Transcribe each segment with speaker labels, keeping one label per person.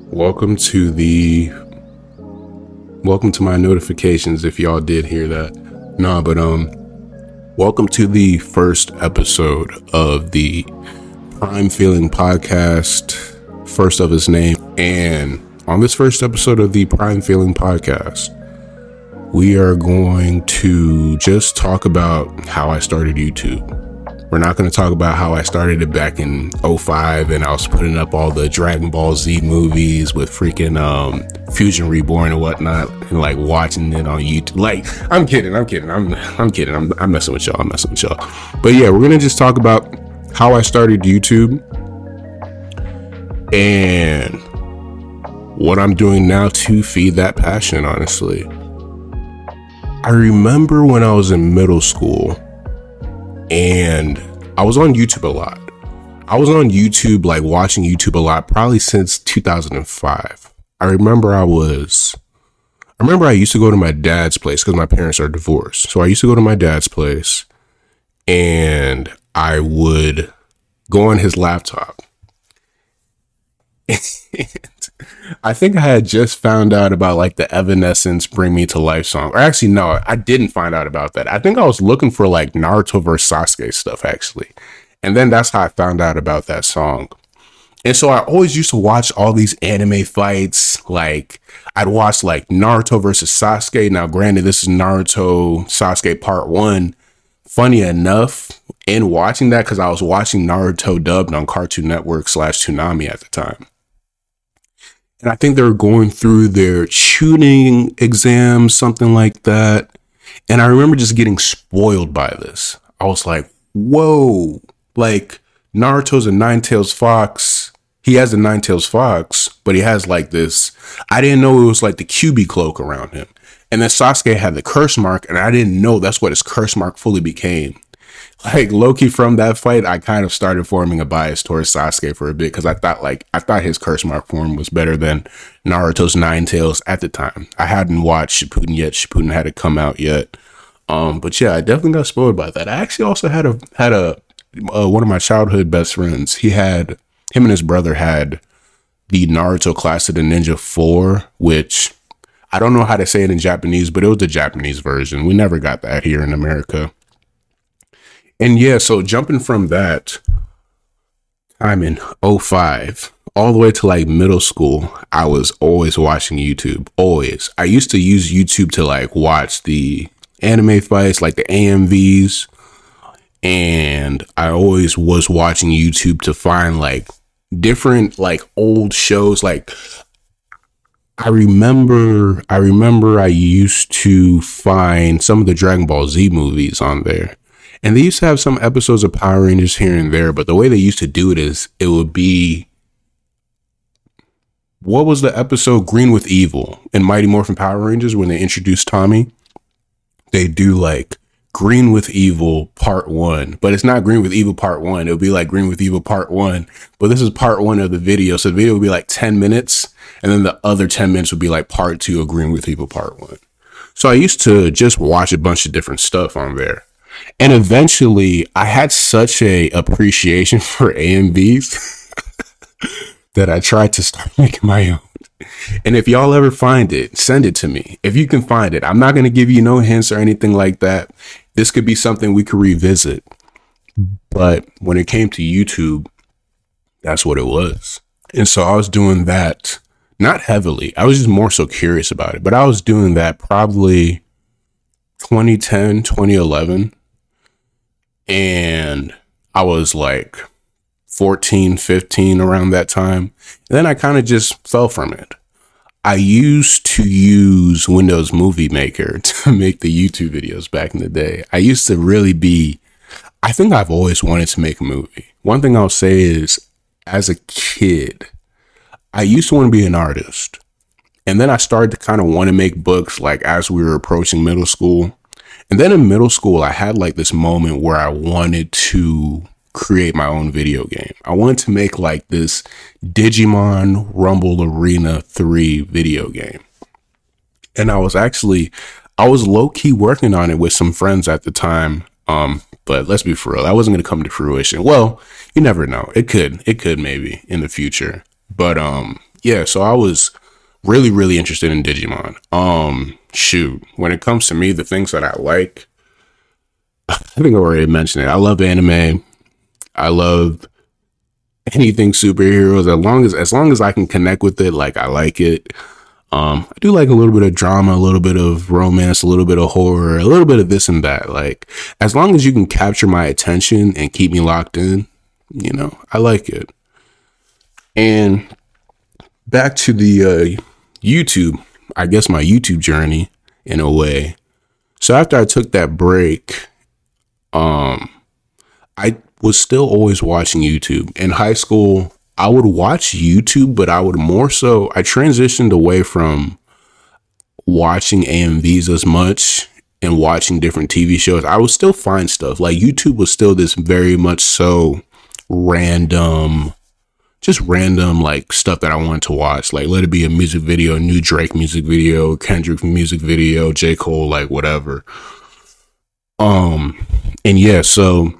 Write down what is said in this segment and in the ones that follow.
Speaker 1: Welcome to my notifications if y'all did hear that. Welcome to the first episode of the Prime Feeling Podcast, first of its name. And on this first episode of the Prime Feeling Podcast, we are going to just talk about how I started YouTube. We're not going to talk about how I started it back in 2005 and I was putting up all the Dragon Ball Z movies with freaking Fusion Reborn and whatnot, and like watching it on YouTube. Like, I'm kidding. I'm kidding. I'm messing with y'all. But yeah, we're going to just talk about how I started YouTube and what I'm doing now to feed that passion, honestly. I remember when I was in middle school, and I was on YouTube a lot. I was on YouTube, like watching YouTube a lot, probably since 2005. I remember I used to go to my dad's place because my parents are divorced. So I used to go to my dad's place and I would go on his laptop. I think I had just found out about like the Evanescence Bring Me to Life song. Or actually, no, I didn't find out about that. I think I was looking for like Naruto vs. Sasuke stuff, actually. And then that's how I found out about that song. And so I always used to watch all these anime fights. Like, I'd watch like Naruto vs. Sasuke. Now, granted, this is Naruto Sasuke Part 1. Funny enough, in watching that, because I was watching Naruto dubbed on Cartoon Network / Toonami at the time. And I think they were going through their tuning exams, something like that. And I remember just getting spoiled by this. I was like, whoa, like Naruto's a Nine-Tails Fox. He has a Nine-Tails Fox, but he has like this. I didn't know it was like the Kyuubi cloak around him. And then Sasuke had the curse mark, and I didn't know that's what his curse mark fully became. Like, low-key from that fight, I kind of started forming a bias towards Sasuke for a bit because I thought his curse mark form was better than Naruto's Nine-Tails at the time. I hadn't watched Shippuden yet. Shippuden hadn't come out yet. But yeah, I definitely got spoiled by that. I actually also had one of my childhood best friends. Him and his brother had the Naruto Class of the Ninja 4, which I don't know how to say it in Japanese, but it was the Japanese version. We never got that here in America. And yeah, so jumping from that time in 2005 all the way to like middle school, I was always watching YouTube. Always. I used to use YouTube to like watch the anime fights, like the AMVs. And I always was watching YouTube to find like different like old shows. Like I remember I used to find some of the Dragon Ball Z movies on there. And they used to have some episodes of Power Rangers here and there, but the way they used to do it is it would be, what was the episode Green with Evil in Mighty Morphin Power Rangers when they introduced Tommy? They do like Green with Evil Part 1, but it's not Green with Evil Part 1. It would be like Green with Evil Part 1, but this is Part 1 of the video. So the video would be like 10 minutes, and then the other 10 minutes would be like Part 2 of Green with Evil Part 1. So I used to just watch a bunch of different stuff on there. And eventually I had such a appreciation for AMVs that I tried to start making my own. And if y'all ever find it, send it to me. If you can find it, I'm not going to give you no hints or anything like that. This could be something we could revisit. But when it came to YouTube, that's what it was. And so I was doing that, not heavily. I was just more so curious about it. But I was doing that probably 2010, 2011. And I was like 14, 15 around that time. And then I kind of just fell from it. I used to use Windows Movie Maker to make the YouTube videos back in the day. I used to I think I've always wanted to make a movie. One thing I'll say is, as a kid, I used to want to be an artist. And then I started to kind of want to make books like as we were approaching middle school. And then in middle school, I had like this moment where I wanted to create my own video game. I wanted to make like this Digimon Rumble Arena 3 video game. And I was low-key working on it with some friends at the time. But let's be for real, that wasn't going to come to fruition. Well, you never know. It could maybe in the future. But yeah, so I was really, really interested in Digimon. Shoot, when it comes to me, the things that I like, I think I already mentioned it. I love anime. I love anything superheroes. As long as I can connect with it, like I like it. I do like a little bit of drama, a little bit of romance, a little bit of horror, a little bit of this and that. Like, as long as you can capture my attention and keep me locked in, I like it. And back to the YouTube, I guess my YouTube journey in a way. So after I took that break, I was still always watching YouTube. In high school, I would watch YouTube, but I transitioned away from watching AMVs as much and watching different TV shows. I would still find stuff. Like YouTube was still this very much so random, just random like stuff that I wanted to watch. Like let it be a music video, a new Drake music video, Kendrick music video, J. Cole, like whatever. And yeah, so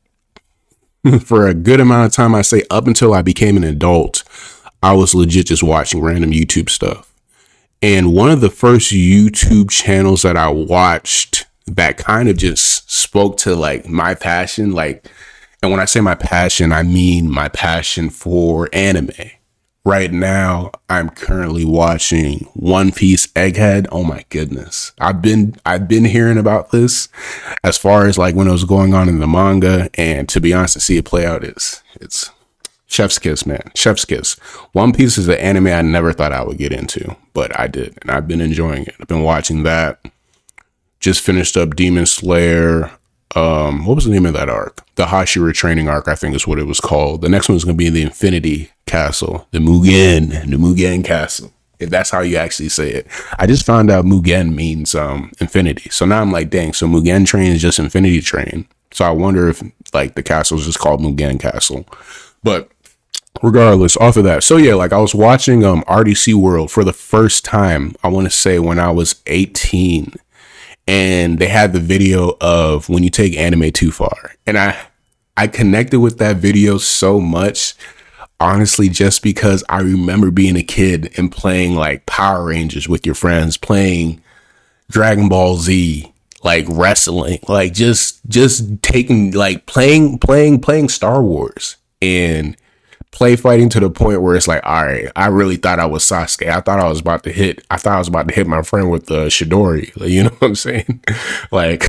Speaker 1: for a good amount of time, I say up until I became an adult, I was legit just watching random YouTube stuff. And one of the first YouTube channels that I watched that kind of just spoke to like my passion, like, and when I say my passion, I mean my passion for anime. Right now, I'm currently watching One Piece Egghead. Oh my goodness. I've been hearing about this as far as like when it was going on in the manga, and to be honest, to see it play out it's chef's kiss, man. Chef's kiss. One Piece is an anime I never thought I would get into, but I did, and I've been enjoying it. I've been watching that. Just finished up Demon Slayer. What was the name of that arc? The Hashira training arc, I think is what it was called. The next one is going to be the Infinity Castle, the Mugen Castle, if that's how you actually say it. I just found out Mugen means infinity. So now I'm like, dang, so Mugen Train is just Infinity Train. So I wonder if like the castle is just called Mugen Castle. But regardless, off of that. So yeah, like I was watching RDC World for the first time, I want to say when I was 18. And they had the video of when you take anime too far. And I connected with that video so much, honestly, just because I remember being a kid and playing like Power Rangers with your friends, playing Dragon Ball Z, like wrestling, like just taking like playing Star Wars and play fighting to the point where it's like, all right, I really thought I was Sasuke. I thought I was about to hit my friend with the Chidori. Like, you know what I'm saying? Like,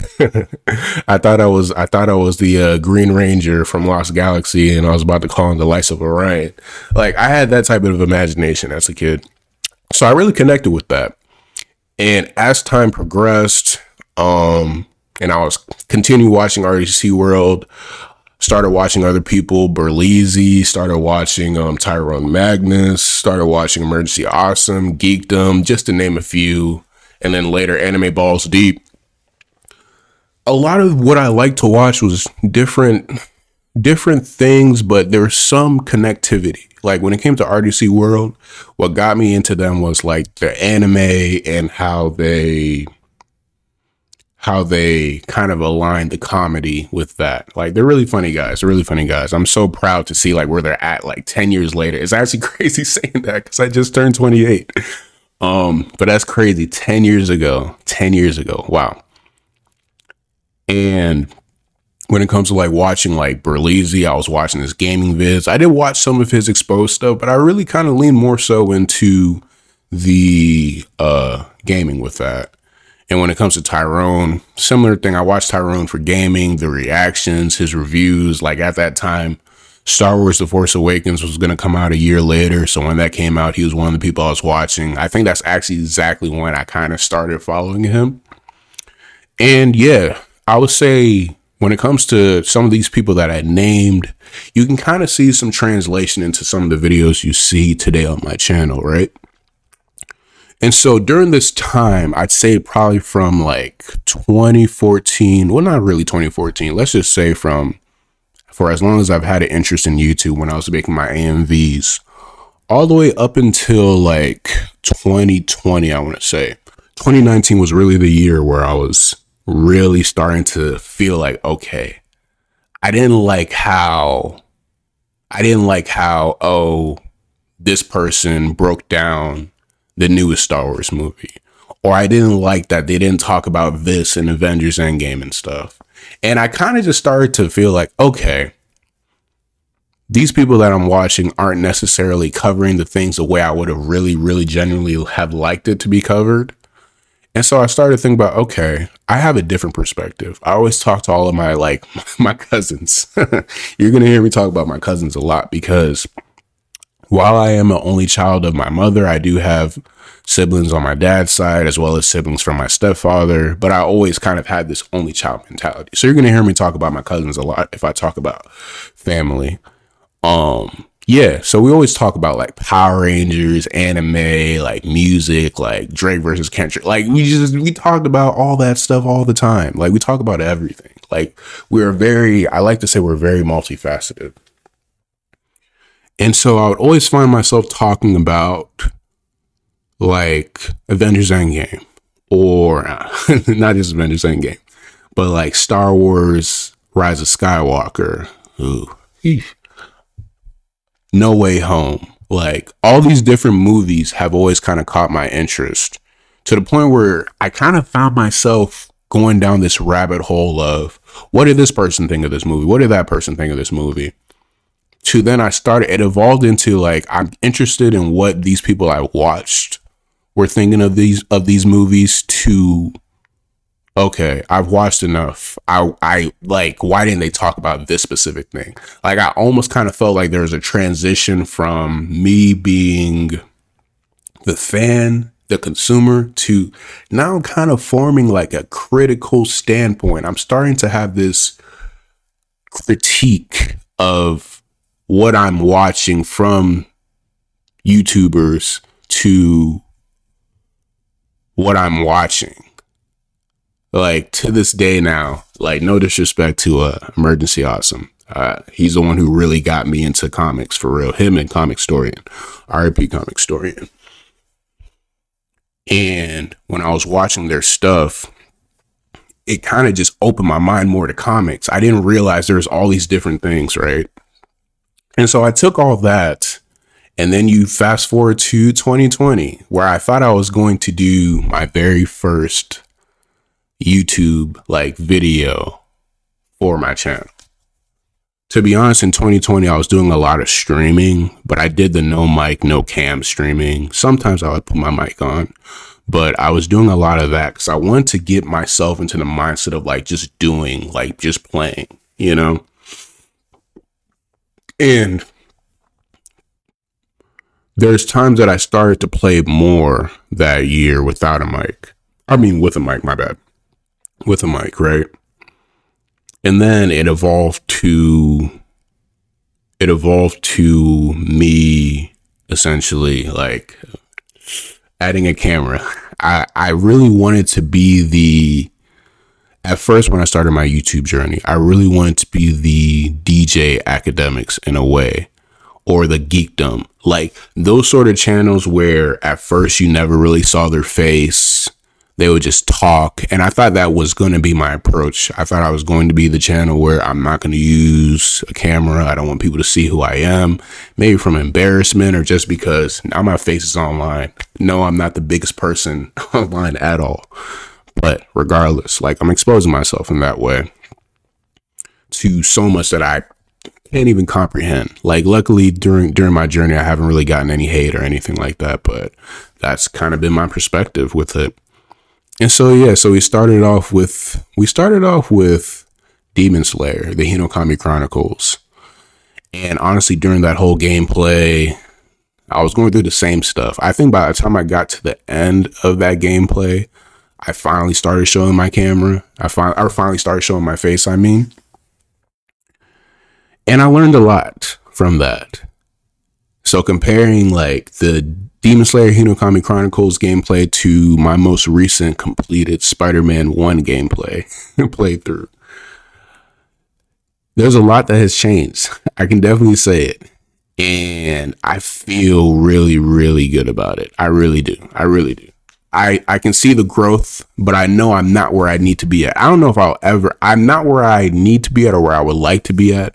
Speaker 1: I thought I was the Green Ranger from Lost Galaxy, and I was about to call him the Lights of Orion. Like, I had that type of imagination as a kid, so I really connected with that. And as time progressed, and I was continuing watching RDC World. Started watching other people, Berleezy, started watching Tyrone Magnus, started watching Emergency Awesome, Geekdom, just to name a few. And then later Anime Balls Deep. A lot of what I liked to watch was different things, but there was some connectivity. Like when it came to RDC World, what got me into them was like the anime and how they kind of aligned the comedy with that. Like they're really funny guys. I'm so proud to see like where they're at like 10 years later. It's actually crazy saying that because I just turned 28. But that's crazy. 10 years ago. Wow. And when it comes to like watching like Berleezy, I was watching his gaming vids. I did watch some of his exposed stuff, but I really kind of lean more so into the gaming with that. And when it comes to Tyrone, similar thing. I watched Tyrone for gaming, the reactions, his reviews. Like at that time, Star Wars The Force Awakens was going to come out a year later. So when that came out, he was one of the people I was watching. I think that's actually exactly when I kind of started following him. And yeah, I would say when it comes to some of these people that I named, you can kind of see some translation into some of the videos you see today on my channel, right? And so during this time, I'd say probably from like 2014, well, not really 2014. Let's just say for as long as I've had an interest in YouTube when I was making my AMVs, all the way up until like 2020, I want to say. 2019 was really the year where I was really starting to feel like, okay, I didn't like how, this person broke down the newest Star Wars movie, or I didn't like that they didn't talk about this in Avengers Endgame and stuff. And I kind of just started to feel like, okay, these people that I'm watching aren't necessarily covering the things the way I would have really, really genuinely have liked it to be covered. And so I started thinking about, okay, I have a different perspective. I always talk to all of my, like, my cousins. You're going to hear me talk about my cousins a lot, because while I am an only child of my mother, I do have siblings on my dad's side, as well as siblings from my stepfather. But I always kind of had this only child mentality. So you're going to hear me talk about my cousins a lot if I talk about family. Yeah, so we always talk about like Power Rangers, anime, like music, like Drake versus Kendrick. Like we talked about all that stuff all the time. Like we talk about everything. Like I like to say we're very multifaceted. And so I would always find myself talking about like Avengers Endgame, or not just Avengers Endgame, but like Star Wars Rise of Skywalker. Ooh. Eesh. No Way Home. Like all these different movies have always kind of caught my interest, to the point where I kind of found myself going down this rabbit hole of, what did this person think of this movie? What did that person think of this movie? To then it evolved into like, I'm interested in what these people I watched were thinking of these movies, to, okay, I've watched enough. I like, why didn't they talk about this specific thing? Like, I almost kind of felt like there was a transition from me being the fan, the consumer, to now kind of forming like a critical standpoint. I'm starting to have this critique of what I'm watching from YouTubers to what I'm watching. Like, to this day now, like, no disrespect to Emergency Awesome. He's the one who really got me into comics for real. Him and Comic Storian, RIP Comic Storian. And when I was watching their stuff, it kind of just opened my mind more to comics. I didn't realize there was all these different things, right? And so I took all that, and then you fast forward to 2020, where I thought I was going to do my very first YouTube like video for my channel. To be honest, in 2020, I was doing a lot of streaming, but I did the no mic, no cam streaming. Sometimes I would put my mic on, but I was doing a lot of that because I wanted to get myself into the mindset of like just doing, like just playing, you know? And there's times that I started to play more that year without a mic. I mean, with a mic, my bad. With a mic, right? And then it evolved to me essentially like adding a camera. I really wanted to be at first when I started my YouTube journey, I really wanted to be the DJ Academics in a way, or the Geekdom, like those sort of channels where at first you never really saw their face. They would just talk. And I thought that was going to be my approach. I thought I was going to be the channel where I'm not going to use a camera. I don't want people to see who I am, maybe from embarrassment or just because now my face is online. No, I'm not the biggest person online at all. But regardless, like I'm exposing myself in that way to so much that I can't even comprehend. Like luckily during my journey, I haven't really gotten any hate or anything like that, but that's kind of been my perspective with it. And so, yeah, so we started off with Demon Slayer, the Hinokami Chronicles. And honestly, during that whole gameplay, I was going through the same stuff. I think by the time I got to the end of that gameplay, I finally started showing my camera. I finally started showing my face, I mean. And I learned a lot from that. So comparing like the Demon Slayer Hinokami Chronicles gameplay to my most recent completed Spider-Man 1 gameplay playthrough, there's a lot that has changed. I can definitely say it. And I feel really, really good about it. I really do. I can see the growth, but I know I'm not where I need to be at. I don't know if I'm not where I need to be at or where I would like to be at,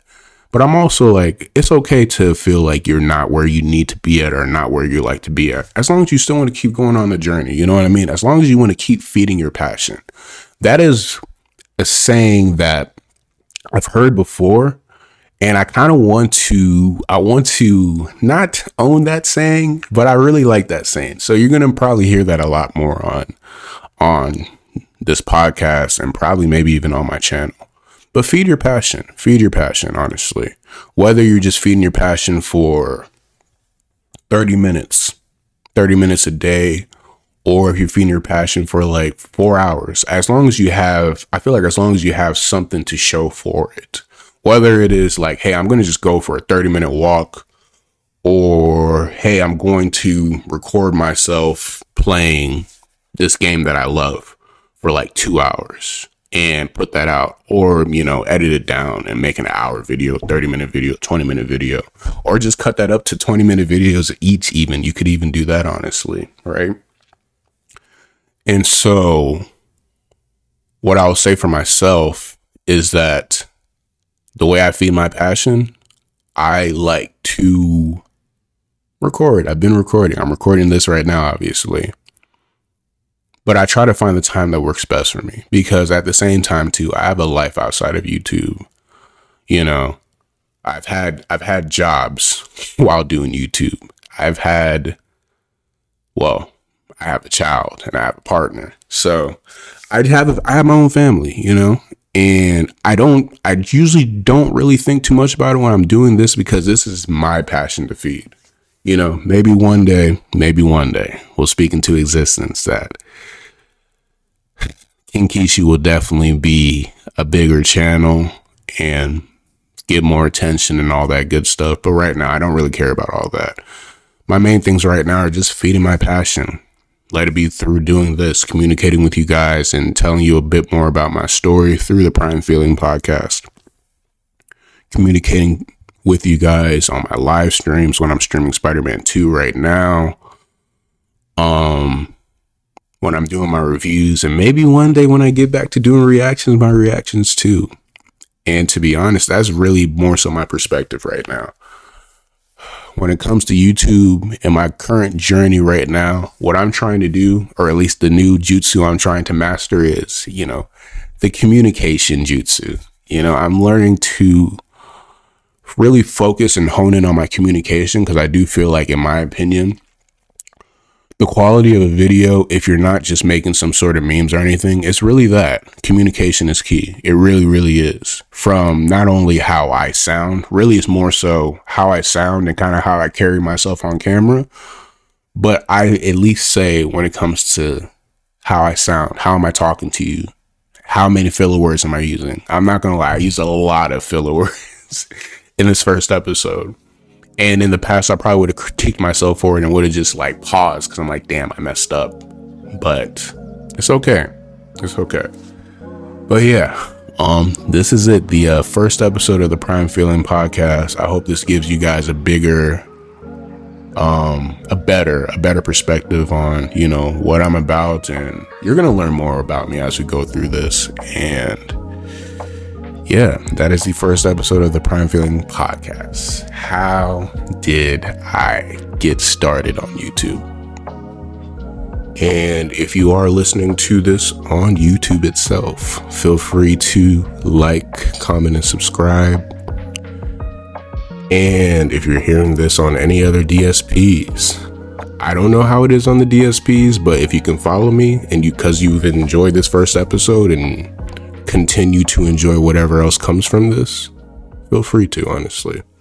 Speaker 1: But I'm also like, it's okay to feel like you're not where you need to be at or not where you like to be at. As long as you still want to keep going on the journey, you know what I mean? As long as you want to keep feeding your passion. That is a saying that I've heard before. And I kind of want to not own that saying, but I really like that saying. So you're going to probably hear that a lot more on this podcast and probably maybe even on my channel. But feed your passion, honestly. Whether you're just feeding your passion for 30 minutes a day, or if you're feeding your passion for like 4 hours, I feel like as long as you have something to show for it, whether it is like, hey, I'm going to just go for a 30-minute walk, or hey, I'm going to record myself playing this game that I love for like 2 hours and put that out, or, you know, edit it down and make an hour video, 30-minute video, 20-minute video, or just cut that up to 20-minute videos each. Even you could even do that, honestly, right? And so what I'll say for myself is that the way I feed my passion, I like to record. I've been recording. I'm recording this right now, obviously. But I try to find the time that works best for me, because at the same time too, I have a life outside of YouTube. You know, I've had jobs while doing YouTube. I have a child and I have a partner. So I have my own family, you know, and I usually don't really think too much about it when I'm doing this, because this is my passion to feed. You know, maybe one day we'll speak into existence that King Kishi will definitely be a bigger channel and get more attention and all that good stuff. But right now, I don't really care about all that. My main things right now are just feeding my passion. Let it be through doing this, communicating with you guys and telling you a bit more about my story through the Prime Feeling podcast. Communicating with you guys on my live streams when I'm streaming Spider-Man 2 right now. When I'm doing my reviews, and maybe one day when I get back to doing my reactions too. And to be honest, that's really more so my perspective right now. When it comes to YouTube and my current journey right now, what I'm trying to do, or at least the new jutsu I'm trying to master, is, you know, the communication jutsu. You know, I'm learning to really focus and hone in on my communication, because I do feel like, in my opinion, the quality of a video, if you're not just making some sort of memes or anything, it's really that. Communication is key. It really, really is. From not only how I sound, really it's more so how I sound and kind of how I carry myself on camera. But I at least say, when it comes to how I sound, how am I talking to you? How many filler words am I using? I'm not going to lie, I used a lot of filler words in this first episode. And in the past, I probably would have critiqued myself for it and would have just like paused, because I'm like, damn, I messed up. But it's okay. It's okay. But yeah, this is it. The first episode of the Prime Feeling podcast. I hope this gives you guys a better perspective on, you know, what I'm about. And you're going to learn more about me as we go through this. And yeah, that is the first episode of the Prime Feeling podcast. How did I get started on YouTube? And if you are listening to this on YouTube itself, feel free to like, comment, and subscribe. And if you're hearing this on any other DSPs, I don't know how it is on the DSPs, but if you can follow me, and because you've enjoyed this first episode and continue to enjoy whatever else comes from this, feel free to, honestly.